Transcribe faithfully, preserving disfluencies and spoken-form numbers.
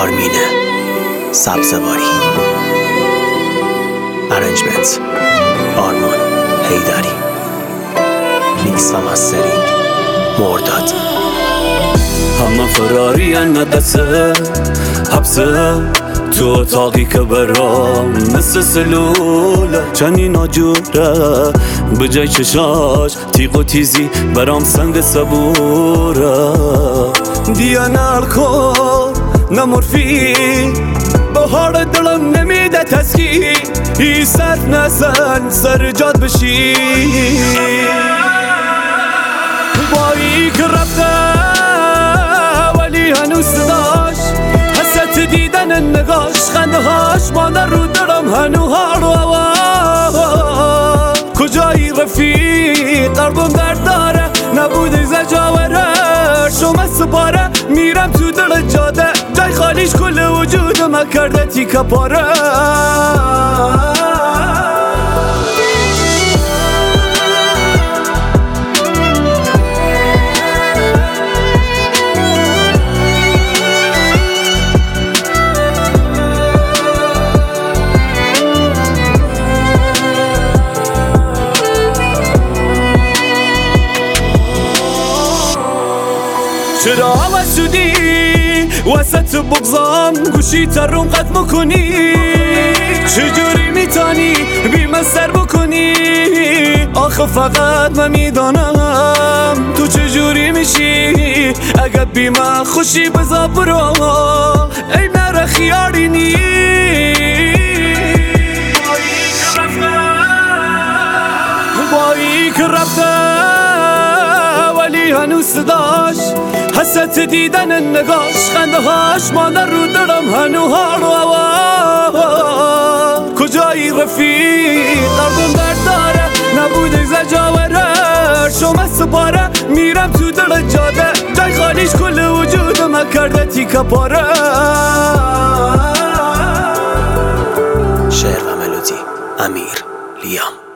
آرمینه سبزواری. ارنجمنت آرمان حیدری. میکس و مسترینگ مرداد. همه فراری ندسه حبسه تو اتاقی که برام مثل سلوله چنی ناجوره به جای چشاش تیغ و تیزی برام سنگ صبوره. دیا نالکل نه مورفین بهار دلم نمیده تسکین ای سر نزن سر جاد بشی بایی که رفته ولی هنوز صداش حست دیدن نگاش خنده هاش مانده رو دلم هنو هارو هوا. کجایی رفیق قلبم درد داره نبوده زجاوره شما سپاره میرم تو دل جاده جای خالیش کل وجودم کرده تیکه پاره. چرا عوض شدی وسط بغضام گوشی تروم قد میکنی چجوری میتانی بی من سر بکنی آخه فقط من میدانم تو چجوری میشی اگه بی من خوشی بزا برو ای نره خیاری نی بایی که رفته ولی هنوز صداش حست دیدن نگاش خنده هاش مانده رو دلم هنو هارو هوا. کجایی رفیق قلبم درد داره نبوده زجاوره شما سپاره میرم تو دل جاده جای خالیش کل وجودم کرده تیکه پاره. شعر و ملودی امیر لیام.